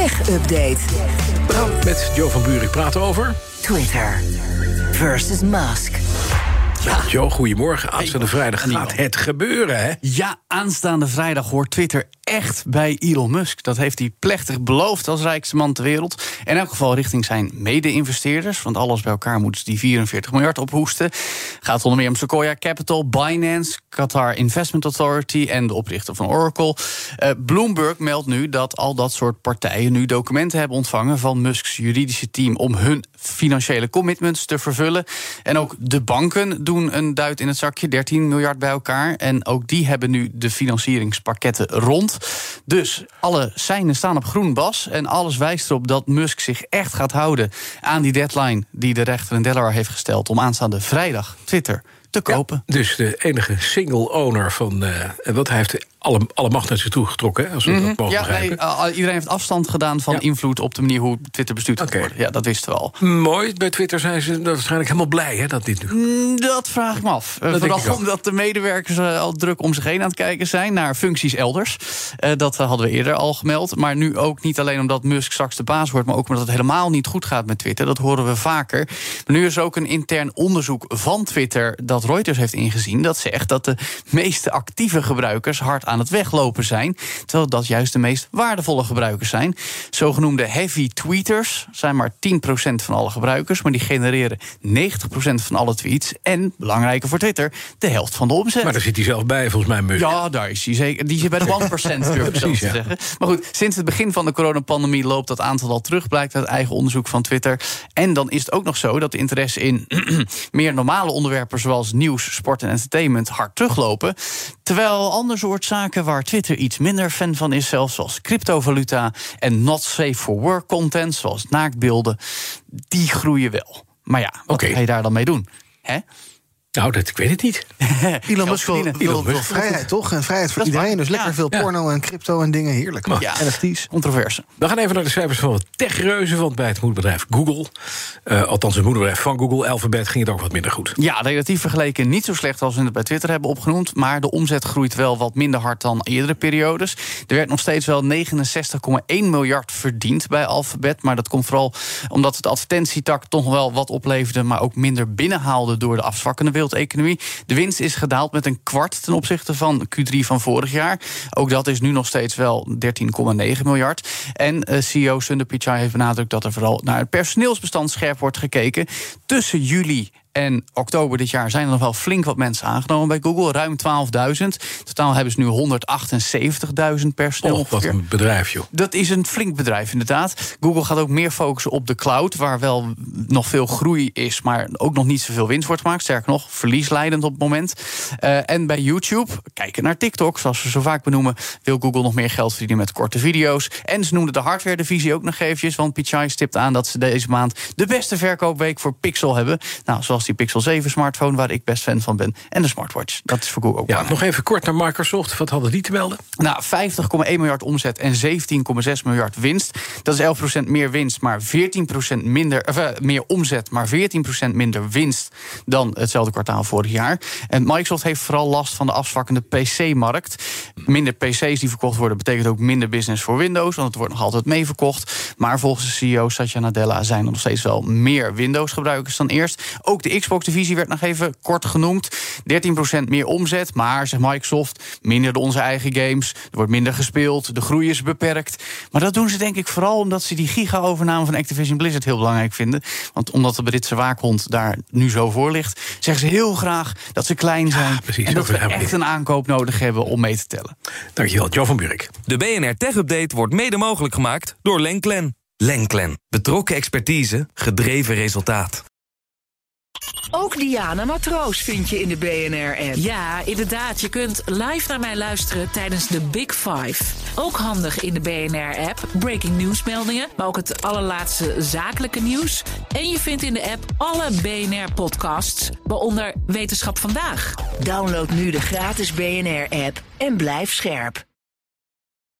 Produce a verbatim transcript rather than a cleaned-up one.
Tech-update. We gaan met Jo van Buurik praten over Twitter versus Musk. Ja, Jo, goedemorgen. Aanstaande vrijdag gaat het gebeuren, hè? Ja, aanstaande vrijdag hoort Twitter echt bij Elon Musk. Dat heeft hij plechtig beloofd als rijkste man ter wereld. In elk geval richting zijn mede-investeerders. Want alles bij elkaar moeten ze die vierenveertig miljard ophoesten. Gaat onder meer om Sequoia Capital, Binance, Qatar Investment Authority en de oprichter van Oracle. Uh, Bloomberg meldt nu dat al dat soort partijen nu documenten hebben ontvangen van Musks juridische team om hun financiële commitments te vervullen. En ook de banken doen een duit in het zakje, dertien miljard bij elkaar. En ook die hebben nu de financieringspakketten rond. Dus alle seinen staan op groen, Bas. En alles wijst erop dat Musk zich echt gaat houden aan die deadline die de rechter in Delaware heeft gesteld om aanstaande vrijdag Twitter te kopen. Ja, dus de enige single owner van uh, wat hij heeft alle, alle macht naar zich toe getrokken, hè, als we mm-hmm. dat mogen ja, begrijpen. Nee, uh, iedereen heeft afstand gedaan van ja. invloed op de manier hoe Twitter bestuurd gaat okay. worden. Ja, dat wisten we al. Mooi. Bij Twitter zijn ze waarschijnlijk helemaal blij, hè, dat dit nu. Mm, dat vraag ik me af. Uh, vooral omdat de medewerkers uh, al druk om zich heen aan het kijken zijn naar functies elders. Uh, dat uh, hadden we eerder al gemeld. Maar nu ook niet alleen omdat Musk straks de baas wordt, maar ook omdat het helemaal niet goed gaat met Twitter. Dat horen we vaker. Maar nu is er ook een intern onderzoek van Twitter dat Reuters heeft ingezien. Dat zegt dat de meeste actieve gebruikers hard aan het weglopen zijn, terwijl dat juist de meest waardevolle gebruikers zijn. Zogenoemde heavy tweeters zijn maar tien procent van alle gebruikers, maar die genereren negentig procent van alle tweets. En, belangrijker voor Twitter, de helft van de omzet. Maar daar zit hij zelf bij, volgens mij, Musk. Ja, daar is hij zeker. Die zit bij de één procent, durf ik zelf te ja. zeggen. Maar goed, sinds het begin van de coronapandemie loopt dat aantal al terug, blijkt uit eigen onderzoek van Twitter. En dan is het ook nog zo dat de interesse in meer normale onderwerpen zoals nieuws, sport en entertainment hard teruglopen. Terwijl ander soort zaken waar Twitter iets minder fan van is, zelfs zoals cryptovaluta en not safe for work content, zoals naaktbeelden, die groeien wel. Maar ja, wat okay. ga je daar dan mee doen? Hè? Nou, dat, ik weet het niet. Elon Musk wil, wil, Elon wil vrijheid, toch? En vrijheid voor iedereen. Dus lekker ja. veel porno en crypto en dingen. Heerlijk. Ja. N F T's. Controverse. We gaan even naar de cijfers van het techreuzen. Want bij het moederbedrijf Google, uh, althans het moederbedrijf van Google, Alphabet, ging het ook wat minder goed. Ja, relatief vergeleken niet zo slecht als we het bij Twitter hebben opgenoemd. Maar de omzet groeit wel wat minder hard dan eerdere periodes. Er werd nog steeds wel negenenzestig komma één miljard verdiend bij Alphabet. Maar dat komt vooral omdat het advertentietak toch wel wat opleverde, maar ook minder binnenhaalde door de afzwakkende wereldeconomie. De winst is gedaald met een kwart ten opzichte van Q drie van vorig jaar. Ook dat is nu nog steeds wel dertien komma negen miljard. En uh, C E O Sundar Pichai heeft benadrukt dat er vooral naar het personeelsbestand scherp wordt gekeken. Tussen juli en oktober dit jaar zijn er nog wel flink wat mensen aangenomen bij Google. Ruim twaalfduizend. Totaal hebben ze nu honderdachtenzeventigduizend personeel. Oh, wat een bedrijf, joh. Dat is een flink bedrijf, inderdaad. Google gaat ook meer focussen op de cloud, waar wel nog veel groei is, maar ook nog niet zoveel winst wordt gemaakt. Sterker nog, verliesleidend op het moment. Uh, en bij YouTube, kijken naar TikTok, zoals we zo vaak benoemen, wil Google nog meer geld verdienen met korte video's. En ze noemden de hardware-divisie ook nog eventjes, want Pichai stipt aan dat ze deze maand de beste verkoopweek voor Pixel hebben. Nou, zoals die Pixel zeven smartphone, waar ik best fan van ben, en de smartwatch. Dat is voor Google ook ja, belangrijk. Nog even kort naar Microsoft. Wat hadden die te melden? Nou, vijftig komma één miljard omzet en zeventien komma zes miljard winst. Dat is elf procent meer winst, maar veertien procent minder, of, uh, meer omzet, maar veertien procent minder winst dan hetzelfde kwartaal vorig jaar. En Microsoft heeft vooral last van de afzwakkende P C-markt. Minder P C's die verkocht worden, betekent ook minder business voor Windows, want het wordt nog altijd mee verkocht. Maar volgens de C E O Satya Nadella zijn er nog steeds wel meer Windows-gebruikers dan eerst. Ook de Xbox-divisie werd nog even kort genoemd. dertien procent meer omzet, maar, zegt Microsoft, minder door onze eigen games. Er wordt minder gespeeld, de groei is beperkt. Maar dat doen ze denk ik vooral omdat ze die giga-overname van Activision Blizzard heel belangrijk vinden. Want omdat de Britse waakhond daar nu zo voor ligt, zeggen ze heel graag dat ze klein zijn. Ja, precies, en dat we echt een aankoop nodig hebben om mee te tellen. Dankjewel, Jo van Buurik. De B N R Tech Update wordt mede mogelijk gemaakt door Lenklen. Lenklen. Betrokken expertise, gedreven resultaat. Ook Diana Matroos vind je in de B N R-app. Ja, inderdaad. Je kunt live naar mij luisteren tijdens de Big Five. Ook handig in de B N R-app. Breaking nieuwsmeldingen, maar ook het allerlaatste zakelijke nieuws. En je vindt in de app alle B N R-podcasts, waaronder Wetenschap Vandaag. Download nu de gratis B N R-app en blijf scherp.